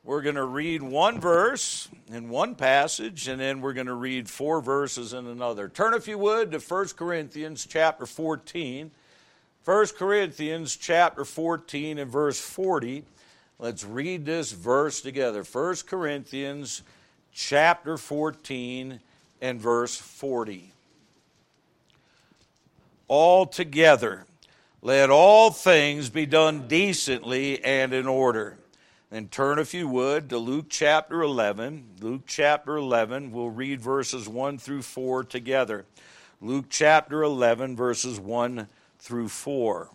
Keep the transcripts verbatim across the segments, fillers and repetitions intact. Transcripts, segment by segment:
We're going to read one verse in one passage, and then we're going to read four verses in another. Turn, if you would, to First Corinthians chapter fourteen. First Corinthians chapter fourteen and verse forty. Let's read this verse together. First Corinthians chapter fourteen and verse forty. Altogether, let all things be done decently and in order. And turn, if you would, to Luke chapter eleven. Luke chapter eleven, we'll read verses one through four together. Luke chapter eleven, verses one through four.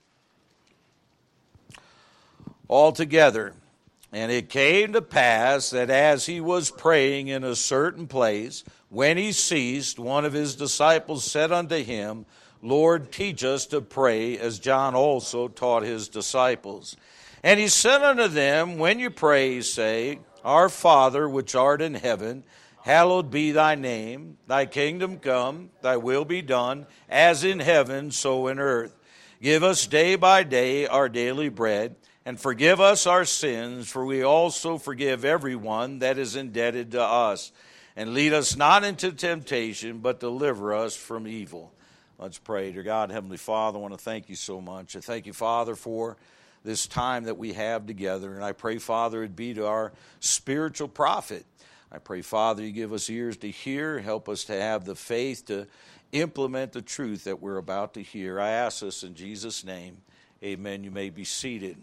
Altogether, and it came to pass that as he was praying in a certain place, when he ceased, one of his disciples said unto him, Lord, teach us to pray, as John also taught his disciples. And he said unto them, when you pray, say, Our Father, which art in heaven, hallowed be thy name. Thy kingdom come, thy will be done, as in heaven, so in earth. Give us day by day our daily bread, and forgive us our sins, for we also forgive everyone that is indebted to us. And lead us not into temptation, but deliver us from evil. Let's pray. Dear God, Heavenly Father, I want to thank you so much. I thank you, Father, for this time that we have together. And I pray, Father, it be to our spiritual profit. I pray, Father, you give us ears to hear, help us to have the faith to implement the truth that we're about to hear. I ask this in Jesus' name. Amen. You may be seated.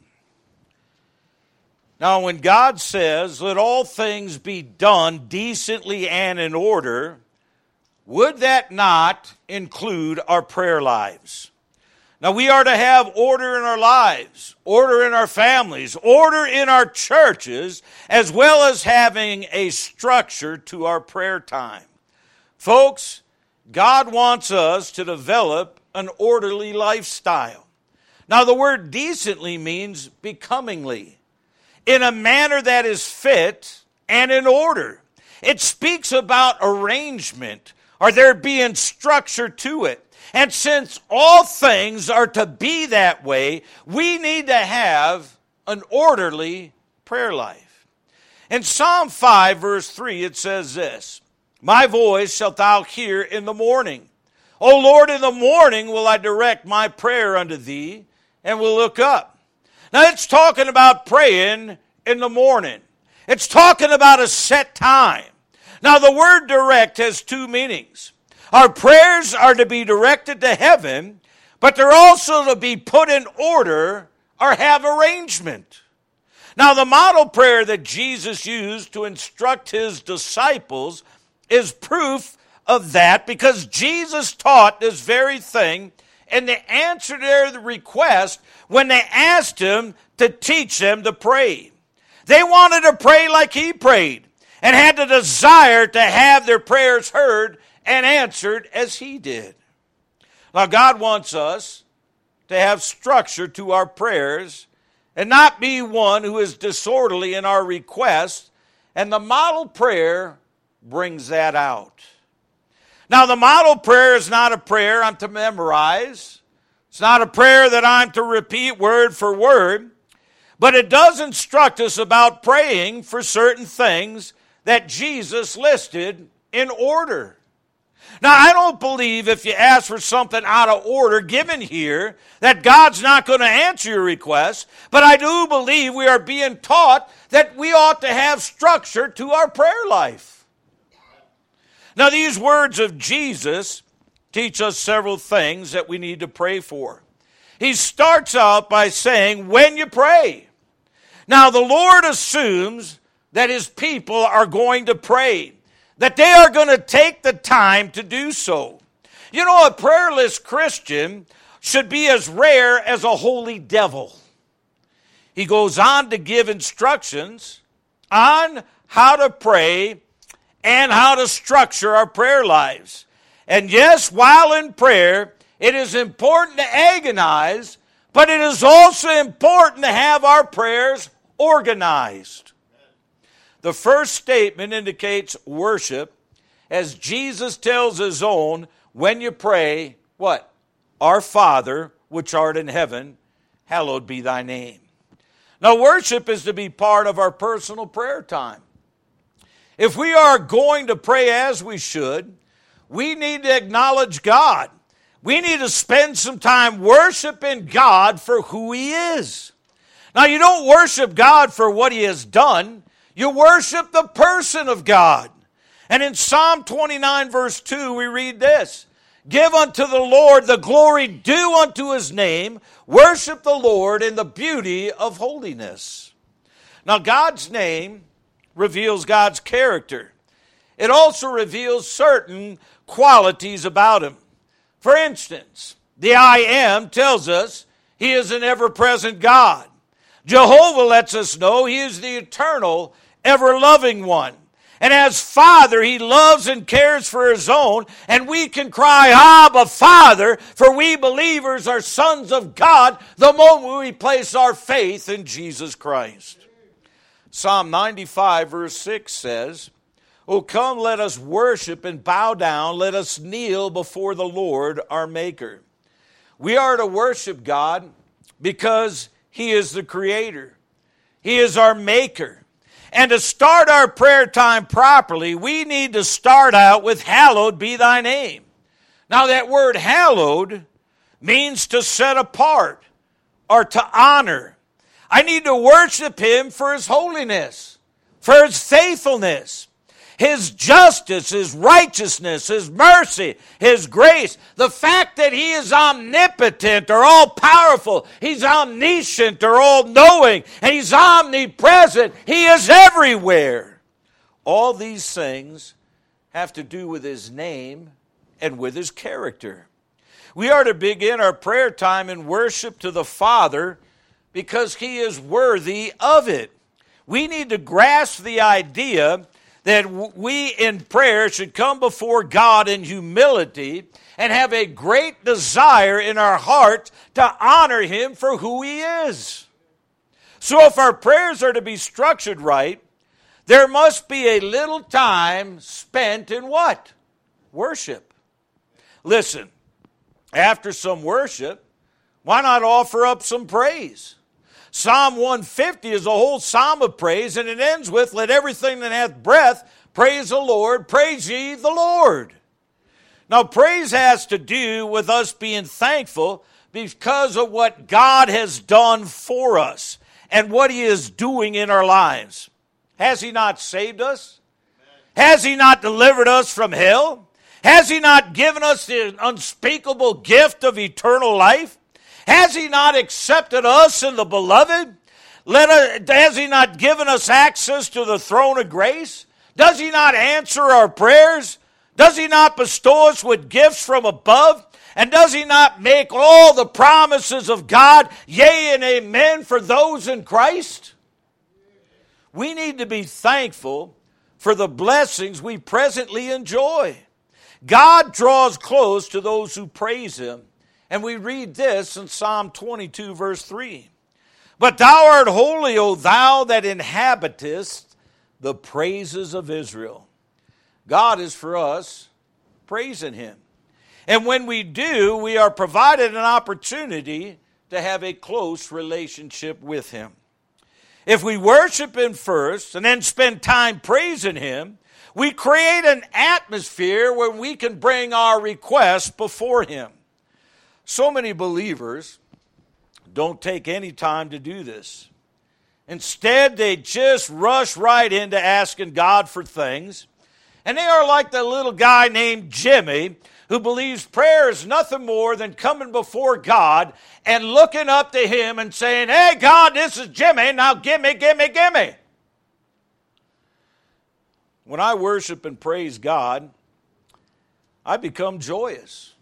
Now, when God says, let all things be done decently and in order, would that not include our prayer lives? Now, we are to have order in our lives, order in our families, order in our churches, as well as having a structure to our prayer time. Folks, God wants us to develop an orderly lifestyle. Now, the word decently means becomingly, in a manner that is fit and in order. It speaks about arrangement, or there being structure to it. And since all things are to be that way, we need to have an orderly prayer life. In Psalm five, verse three, it says this, My voice shalt thou hear in the morning. O Lord, in the morning will I direct my prayer unto thee, and will look up. Now it's talking about praying in the morning. It's talking about a set time. Now the word direct has two meanings. Our prayers are to be directed to heaven, but they're also to be put in order or have arrangement. Now, the model prayer that Jesus used to instruct his disciples is proof of that, because Jesus taught this very thing, and they answered their request when they asked him to teach them to pray. They wanted to pray like he prayed and had the desire to have their prayers heard and answered as he did. Now, God wants us to have structure to our prayers and not be one who is disorderly in our requests, and the model prayer brings that out. Now, the model prayer is not a prayer I'm to memorize. It's not a prayer that I'm to repeat word for word, but it does instruct us about praying for certain things that Jesus listed in order. Now, I don't believe if you ask for something out of order given here that God's not going to answer your request, but I do believe we are being taught that we ought to have structure to our prayer life. Now, these words of Jesus teach us several things that we need to pray for. He starts out by saying, when you pray. Now, the Lord assumes that his people are going to pray, that they are going to take the time to do so. You know, a prayerless Christian should be as rare as a holy devil. He goes on to give instructions on how to pray and how to structure our prayer lives. And yes, while in prayer, it is important to agonize, but it is also important to have our prayers organized. The first statement indicates worship, as Jesus tells his own, when you pray, what? Our Father, which art in heaven, hallowed be thy name. Now, worship is to be part of our personal prayer time. If we are going to pray as we should, we need to acknowledge God. We need to spend some time worshiping God for who He is. Now, you don't worship God for what He has done. You worship the person of God. And in Psalm twenty-nine, verse two, we read this: Give unto the Lord the glory due unto His name. Worship the Lord in the beauty of holiness. Now, God's name reveals God's character. It also reveals certain qualities about Him. For instance, the I Am tells us He is an ever-present God. Jehovah lets us know He is the eternal, ever-loving one. And as Father, He loves and cares for His own, and we can cry, Abba, Father, for we believers are sons of God the moment we place our faith in Jesus Christ. Psalm ninety-five, verse six says, O come, let us worship and bow down, let us kneel before the Lord our Maker. We are to worship God because He is the Creator. He is our Maker. And to start our prayer time properly, we need to start out with hallowed be thy name. Now that word hallowed means to set apart or to honor. I need to worship Him for His holiness, for His faithfulness, His justice, His righteousness, His mercy, His grace. The fact that He is omnipotent or all-powerful, He's omniscient or all-knowing, and He's omnipresent. He is everywhere. All these things have to do with His name and with His character. We are to begin our prayer time in worship to the Father because He is worthy of it. We need to grasp the idea that we in prayer should come before God in humility and have a great desire in our heart to honor Him for who He is. So if our prayers are to be structured right, there must be a little time spent in what? Worship. Listen, after some worship, why not offer up some praise? Psalm one fifty is a whole psalm of praise, and it ends with, let everything that hath breath praise the Lord, praise ye the Lord. Now, praise has to do with us being thankful because of what God has done for us and what He is doing in our lives. Has He not saved us? Has He not delivered us from hell? Has He not given us the unspeakable gift of eternal life? Has He not accepted us in the beloved? Let us, has He not given us access to the throne of grace? Does He not answer our prayers? Does He not bestow us with gifts from above? And does He not make all the promises of God, yea and amen, for those in Christ? We need to be thankful for the blessings we presently enjoy. God draws close to those who praise Him. And we read this in Psalm twenty-two, verse three. But thou art holy, O thou that inhabitest the praises of Israel. God is for us praising Him. And when we do, we are provided an opportunity to have a close relationship with Him. If we worship Him first and then spend time praising Him, we create an atmosphere where we can bring our requests before Him. So many believers don't take any time to do this. Instead, they just rush right into asking God for things. And they are like the little guy named Jimmy who believes prayer is nothing more than coming before God and looking up to Him and saying, hey, God, this is Jimmy. Now give me, give me, give me. When I worship and praise God, I become joyous.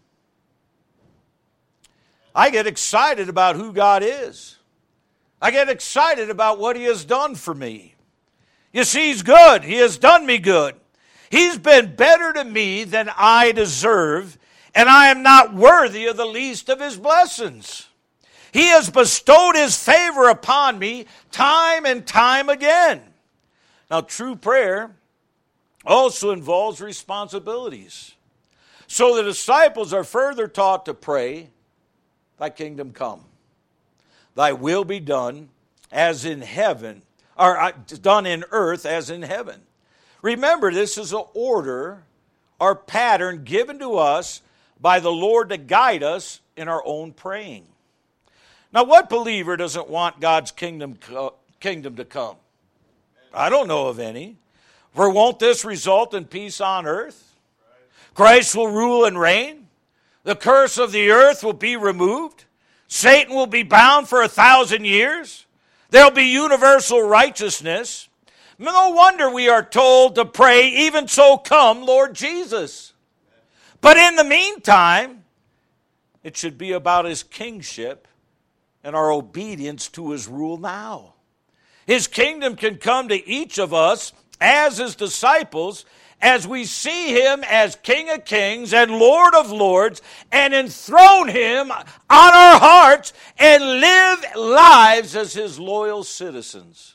I get excited about who God is. I get excited about what He has done for me. You see, He's good. He has done me good. He's been better to me than I deserve, and I am not worthy of the least of His blessings. He has bestowed His favor upon me time and time again. Now, true prayer also involves responsibilities. So the disciples are further taught to pray, Thy kingdom come, Thy will be done as in heaven, or done in earth as in heaven. Remember, this is an order or pattern given to us by the Lord to guide us in our own praying. Now, what believer doesn't want God's kingdom, kingdom to come? I don't know of any. For won't this result in peace on earth? Christ will rule and reign. The curse of the earth will be removed. Satan will be bound for a thousand years. There'll be universal righteousness. No wonder we are told to pray, even so come, Lord Jesus. But in the meantime, it should be about his kingship and our obedience to his rule now. His kingdom can come to each of us as his disciples as we see him as King of Kings and Lord of Lords and enthrone him on our hearts and live lives as his loyal citizens.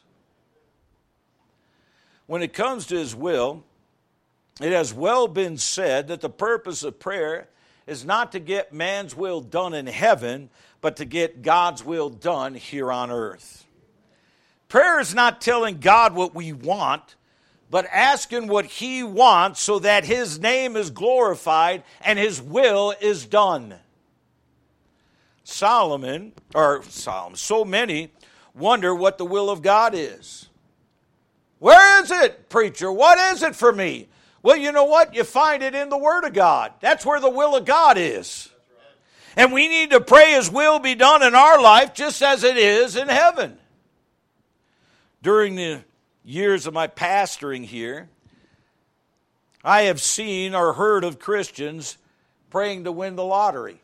When it comes to his will, it has well been said that the purpose of prayer is not to get man's will done in heaven, but to get God's will done here on earth. Prayer is not telling God what we want, but asking what he wants so that his name is glorified and his will is done. Solomon, or Solomon, so many wonder what the will of God is. Where is it, preacher? What is it for me? Well, you know what? You find it in the Word of God. That's where the will of God is. And we need to pray his will be done in our life just as it is in heaven. During the years of my pastoring here, I have seen or heard of Christians praying to win the lottery.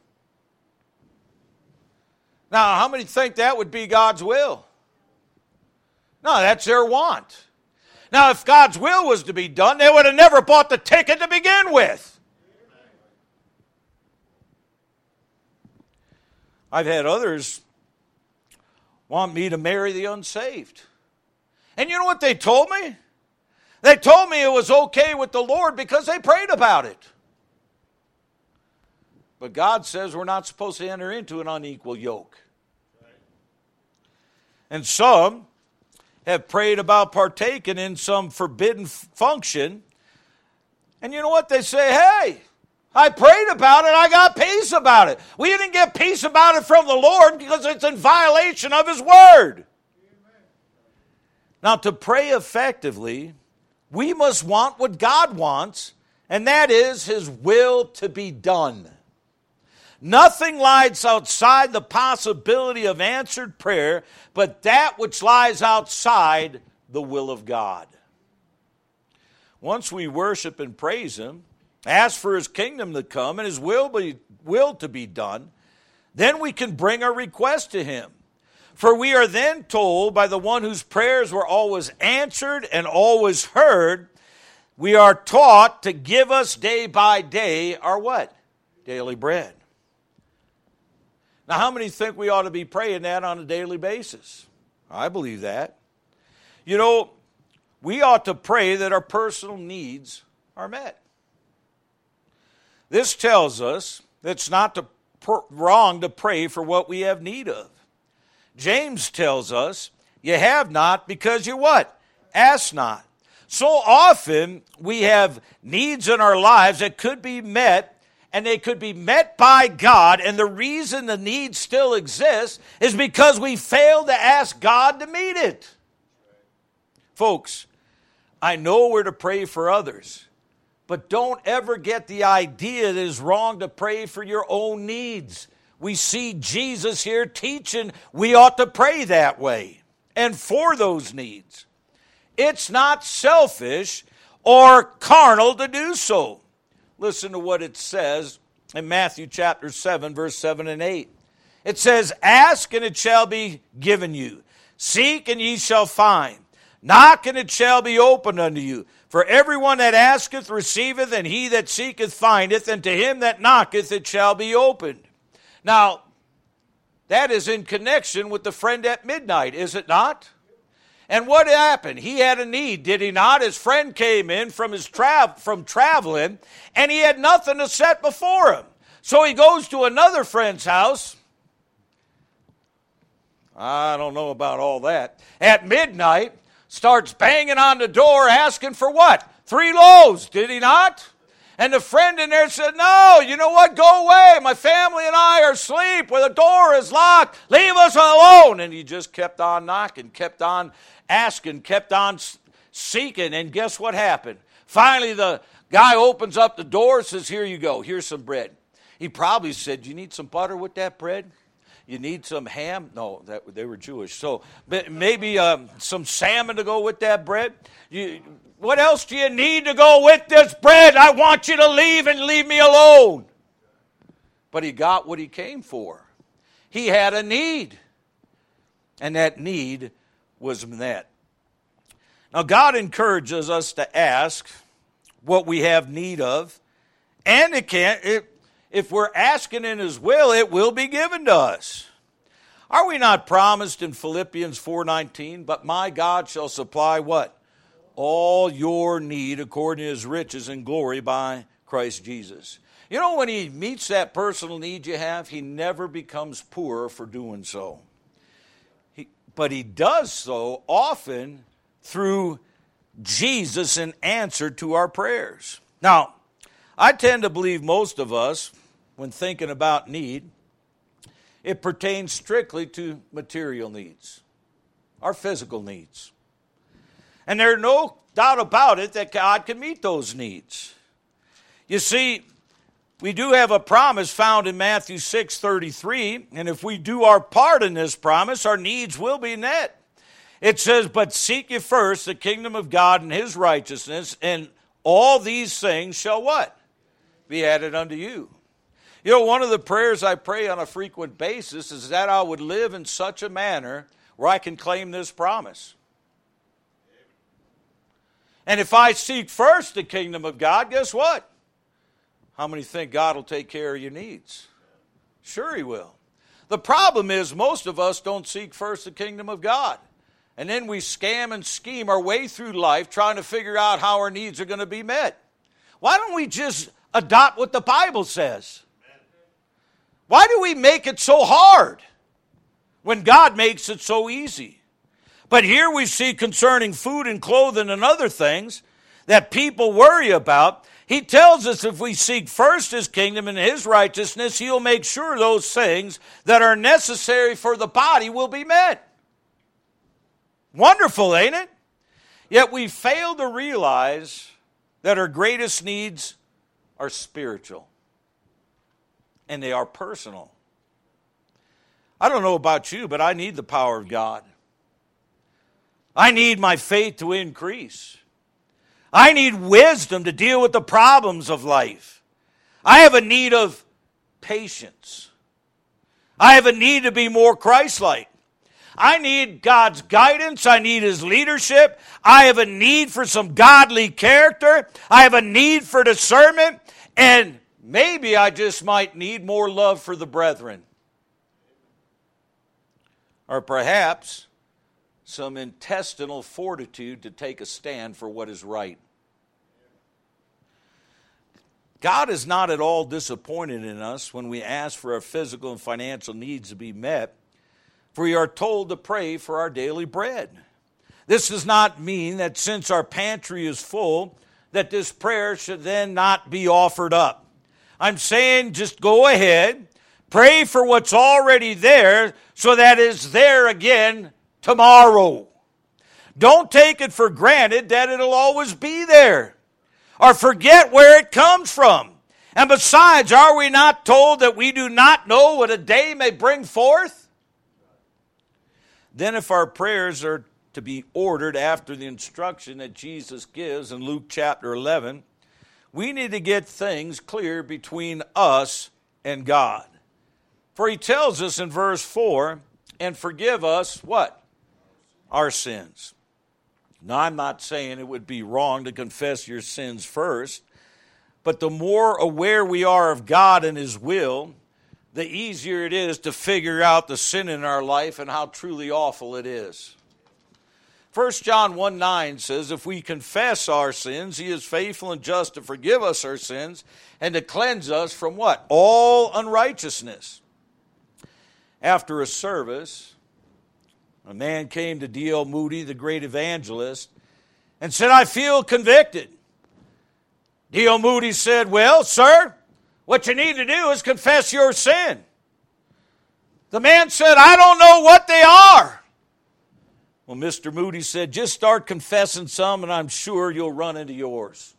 Now, how many think that would be God's will? No, that's their want. Now, if God's will was to be done, they would have never bought the ticket to begin with. I've had others want me to marry the unsaved. And you know what they told me? They told me it was okay with the Lord because they prayed about it. But God says we're not supposed to enter into an unequal yoke. And some have prayed about partaking in some forbidden function. And you know what? They say, hey, I prayed about it, I got peace about it. We didn't get peace about it from the Lord because it's in violation of his word. Now, to pray effectively, we must want what God wants, and that is his will to be done. Nothing lies outside the possibility of answered prayer, but that which lies outside the will of God. Once we worship and praise him, ask for his kingdom to come and his will, be, will to be done, then we can bring our request to him. For we are then told by the one whose prayers were always answered and always heard, we are taught to give us day by day our what? Daily bread. Now, how many think we ought to be praying that on a daily basis? I believe that. You know, we ought to pray that our personal needs are met. This tells us that it's not to, per, wrong to pray for what we have need of. James tells us, you have not because you what? Ask not. So often we have needs in our lives that could be met, and they could be met by God, and the reason the need still exists is because we failed to ask God to meet it. Folks, I know we're to pray for others, but don't ever get the idea that it's wrong to pray for your own needs. We see Jesus here teaching we ought to pray that way and for those needs. It's not selfish or carnal to do so. Listen to what it says in Matthew chapter seven, verse seven and eight. It says, ask and it shall be given you. Seek and ye shall find. Knock and it shall be opened unto you. For everyone that asketh receiveth, and he that seeketh findeth, and to him that knocketh it shall be opened. Now, that is in connection with the friend at midnight, is it not? And what happened? He had a need, did he not? His friend came in from his tra- from traveling, and he had nothing to set before him. So he goes to another friend's house. I don't know about all that. At midnight, starts banging on the door asking for what? Three loaves, did he not? And the friend in there said, no, you know what, go away. My family and I are asleep where the door is locked. Leave us alone. And he just kept on knocking, kept on asking, kept on seeking. And guess what happened? Finally, the guy opens up the door and says, here you go, here's some bread. He probably said, you need some butter with that bread? You need some ham? No, that, they were Jewish. So maybe um, some salmon to go with that bread? You, what else do you need to go with this bread? I want you to leave and leave me alone. But he got what he came for. He had a need. And that need was met. Now, God encourages us to ask what we have need of. And it can't... It, if we're asking in His will, it will be given to us. Are we not promised in Philippians four nineteen, but my God shall supply what? All your need according to His riches and glory by Christ Jesus. You know, when He meets that personal need you have, He never becomes poorer for doing so. He, but He does so often through Jesus in answer to our prayers. Now, I tend to believe most of us, when thinking about need, it pertains strictly to material needs, our physical needs. And there's no doubt about it that God can meet those needs. You see, we do have a promise found in Matthew six thirty-three, and if we do our part in this promise, our needs will be met. It says, but seek ye first the kingdom of God and His righteousness, and all these things shall what? Be added unto you. You know, one of the prayers I pray on a frequent basis is that I would live in such a manner where I can claim this promise. And if I seek first the kingdom of God, guess what? How many think God will take care of your needs? Sure He will. The problem is most of us don't seek first the kingdom of God. And then we scam and scheme our way through life trying to figure out how our needs are going to be met. Why don't we just adopt what the Bible says? Why do we make it so hard when God makes it so easy? But here we see concerning food and clothing and other things that people worry about. He tells us if we seek first His kingdom and His righteousness, He'll make sure those things that are necessary for the body will be met. Wonderful, ain't it? Yet we fail to realize that our greatest needs are spiritual. And they are personal. I don't know about you, but I need the power of God. I need my faith to increase. I need wisdom to deal with the problems of life. I have a need of patience. I have a need to be more Christ-like. I need God's guidance. I need His leadership. I have a need for some godly character. I have a need for discernment. And maybe I just might need more love for the brethren. Or perhaps some intestinal fortitude to take a stand for what is right. God is not at all disappointed in us when we ask for our physical and financial needs to be met, for we are told to pray for our daily bread. This does not mean that since our pantry is full, that this prayer should then not be offered up. I'm saying just go ahead, pray for what's already there so that it's there again tomorrow. Don't take it for granted that it'll always be there or forget where it comes from. And besides, are we not told that we do not know what a day may bring forth? Then if our prayers are to be ordered after the instruction that Jesus gives in Luke chapter eleven, we need to get things clear between us and God. For He tells us in verse four, and forgive us, what? Our sins. Now, I'm not saying it would be wrong to confess your sins first, but the more aware we are of God and His will, the easier it is to figure out the sin in our life and how truly awful it is. First John one nine says, if we confess our sins, He is faithful and just to forgive us our sins and to cleanse us from what? All unrighteousness. After a service, A man came to D L Moody, the great evangelist, and said, I feel convicted. D L Moody said, well, sir, what you need to do is confess your sin. The man said, I don't know what they are. Well, Mister Moody said, just start confessing some and I'm sure you'll run into yours.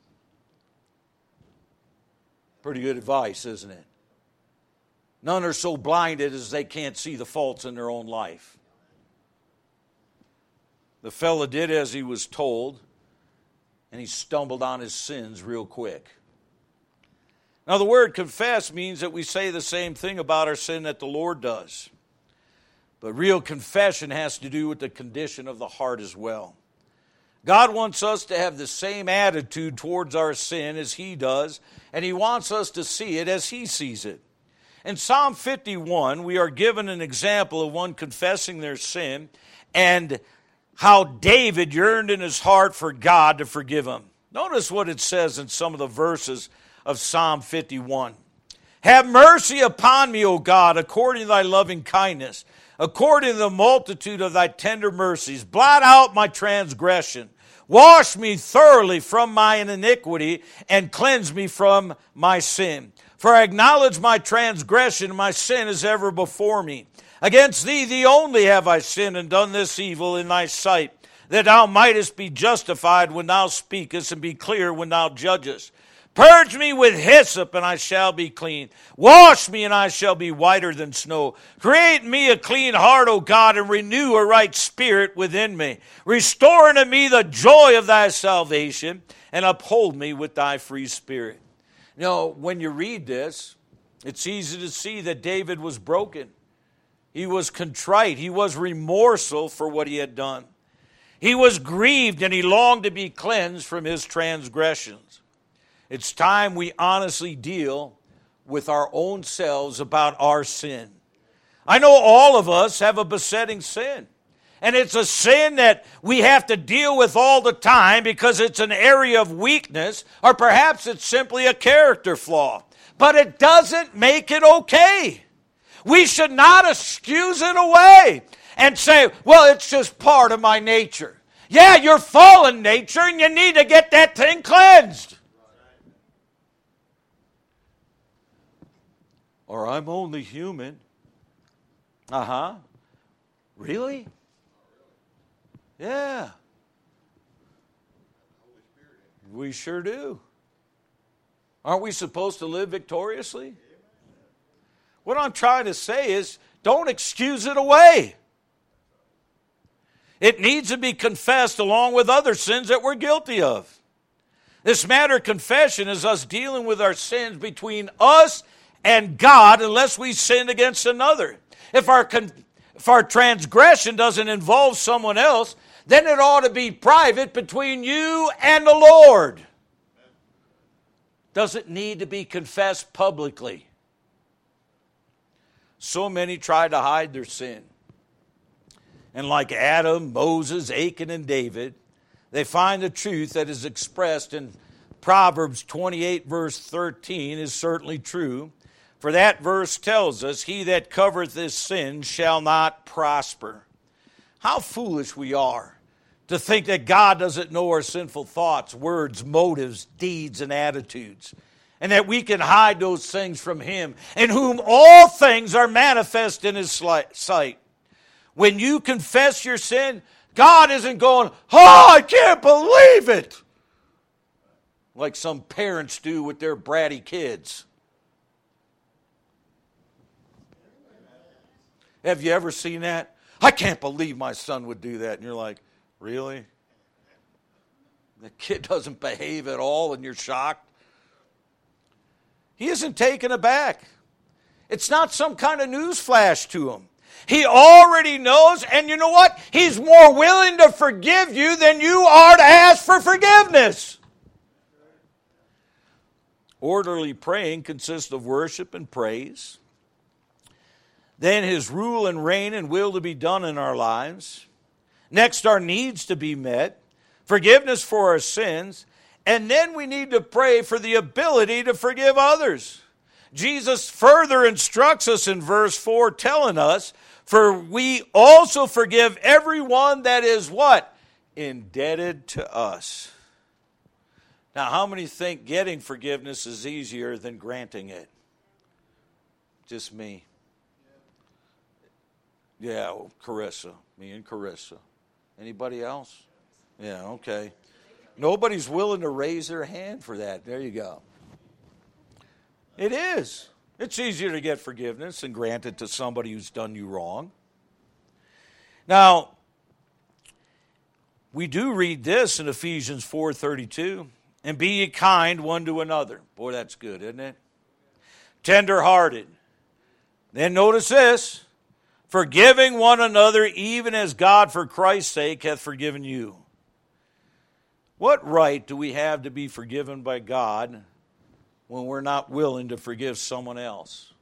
Pretty good advice, isn't it? None are so blinded as they can't see the faults in their own life. The fella did as he was told, and he stumbled on his sins real quick. Now, the word confess means that we say the same thing about our sin that the Lord does. But real confession has to do with the condition of the heart as well. God wants us to have the same attitude towards our sin as He does, and He wants us to see it as He sees it. In Psalm fifty-one, we are given an example of one confessing their sin and how David yearned in his heart for God to forgive him. Notice what it says in some of the verses of Psalm fifty-one. Have mercy upon me, O God, according to thy loving kindness, according to the multitude of thy tender mercies. Blot out my transgression. Wash me thoroughly from mine iniquity and cleanse me from my sin. For I acknowledge my transgression, and my sin is ever before me. Against thee, thee only have I sinned and done this evil in thy sight, that thou mightest be justified when thou speakest and be clear when thou judgest. Purge me with hyssop, and I shall be clean. Wash me, and I shall be whiter than snow. Create in me a clean heart, O God, and renew a right spirit within me. Restore unto me the joy of thy salvation, and uphold me with thy free spirit. You know, when you read this, it's easy to see that David was broken. He was contrite. He was remorseful for what he had done. He was grieved, and he longed to be cleansed from his transgressions. It's time we honestly deal with our own selves about our sin. I know all of us have a besetting sin. And it's a sin that we have to deal with all the time because it's an area of weakness, or perhaps it's simply a character flaw. But it doesn't make it okay. We should not excuse it away and say, well, it's just part of my nature. Yeah, you're fallen nature and you need to get that thing cleansed. Or I'm only human. Uh-huh. Really? Yeah. We sure do. Aren't we supposed to live victoriously? What I'm trying to say is, don't excuse it away. It needs to be confessed along with other sins that we're guilty of. This matter of confession is us dealing with our sins between us and God unless we sin against another. If our, con- if our transgression doesn't involve someone else, then it ought to be private between you and the Lord. Does it need to be confessed publicly? So many try to hide their sin. And like Adam, Moses, Achan, and David, they find the truth that is expressed in Proverbs twenty-eight, verse thirteen, is certainly true. For that verse tells us, he that covereth his sin shall not prosper. How foolish we are to think that God doesn't know our sinful thoughts, words, motives, deeds, and attitudes, and that we can hide those things from Him, in whom all things are manifest in His sight. When you confess your sin, God isn't going, oh, I can't believe it, like some parents do with their bratty kids. Have you ever seen that? I can't believe my son would do that. And you're like, really? The kid doesn't behave at all and you're shocked? He isn't taken aback. It's not some kind of news flash to him. He already knows, and you know what? He's more willing to forgive you than you are to ask for forgiveness. Orderly praying consists of worship and praise. Then His rule and reign and will to be done in our lives. Next, our needs to be met. Forgiveness for our sins. And then we need to pray for the ability to forgive others. Jesus further instructs us in verse four, telling us, for we also forgive everyone that is what? Indebted to us. Now, how many think getting forgiveness is easier than granting it? Just me. Yeah, well, Carissa. Me and Carissa. Anybody else? Yeah, okay. Nobody's willing to raise their hand for that. There you go. It is. It's easier to get forgiveness and grant it to somebody who's done you wrong. Now, we do read this in Ephesians four thirty-two. And be ye kind one to another. Boy, that's good, isn't it? Tender-hearted. Then notice this. Forgiving one another, even as God for Christ's sake hath forgiven you. What right do we have to be forgiven by God when we're not willing to forgive someone else?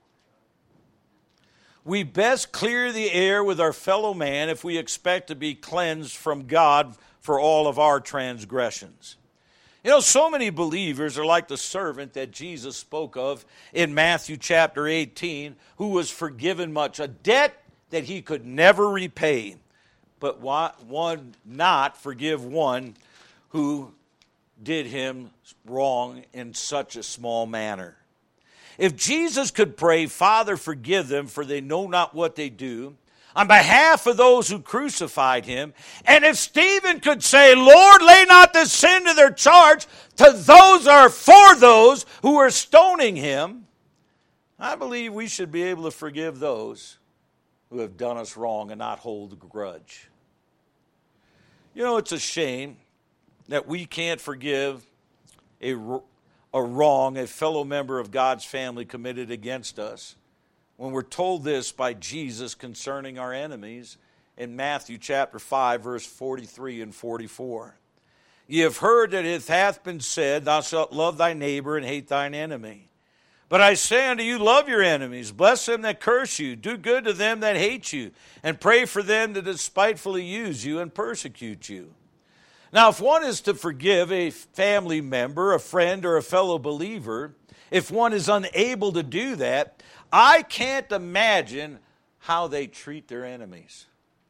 We best clear the air with our fellow man if we expect to be cleansed from God for all of our transgressions. You know, so many believers are like the servant that Jesus spoke of in Matthew chapter eighteen, who was forgiven much, a debt that he could never repay, but one not forgive one who did him wrong in such a small manner. If Jesus could pray, Father, forgive them, for they know not what they do, on behalf of those who crucified him, and if Stephen could say, Lord, lay not this sin to their charge, to those or for those who are stoning him, I believe we should be able to forgive those who have done us wrong and not hold a grudge. You know, it's a shame that we can't forgive a, a wrong a fellow member of God's family committed against us, when we're told this by Jesus concerning our enemies in Matthew chapter five, verse forty-three and forty-four. Ye have heard that it hath been said, thou shalt love thy neighbor and hate thine enemy. But I say unto you, love your enemies, bless them that curse you, do good to them that hate you, and pray for them that despitefully use you and persecute you. Now, if one is to forgive a family member, a friend, or a fellow believer, if one is unable to do that, I can't imagine how they treat their enemies.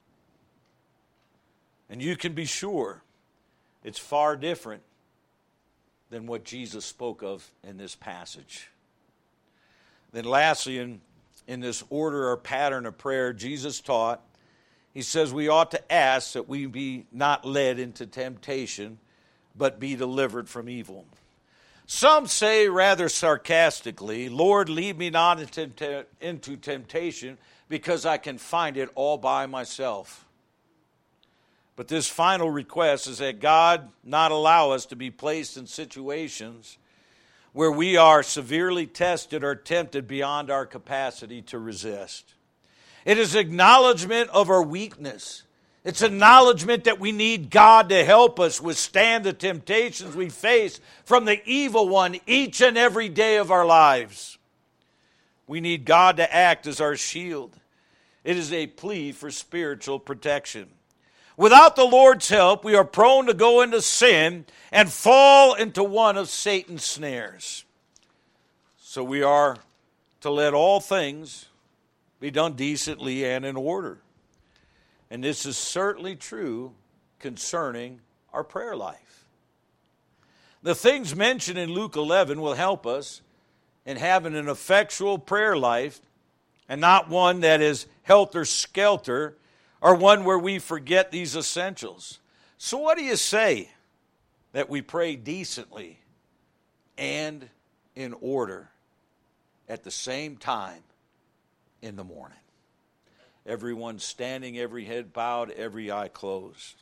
And you can be sure it's far different than what Jesus spoke of in this passage. Then lastly, in, in this order or pattern of prayer, Jesus taught, he says we ought to ask that we be not led into temptation, but be delivered from evil. Some say rather sarcastically, Lord, lead me not into temptation, because I can find it all by myself. But this final request is that God not allow us to be placed in situations where we are severely tested or tempted beyond our capacity to resist. It is acknowledgement of our weakness. It's acknowledgement that we need God to help us withstand the temptations we face from the evil one each and every day of our lives. We need God to act as our shield. It is a plea for spiritual protection. Without the Lord's help, we are prone to go into sin and fall into one of Satan's snares. So we are to let all things be done decently and in order. And this is certainly true concerning our prayer life. The things mentioned in Luke eleven will help us in having an effectual prayer life, and not one that is helter-skelter, or one where we forget these essentials. So what do you say that we pray decently and in order at the same time in the morning? Everyone standing, every head bowed, every eye closed.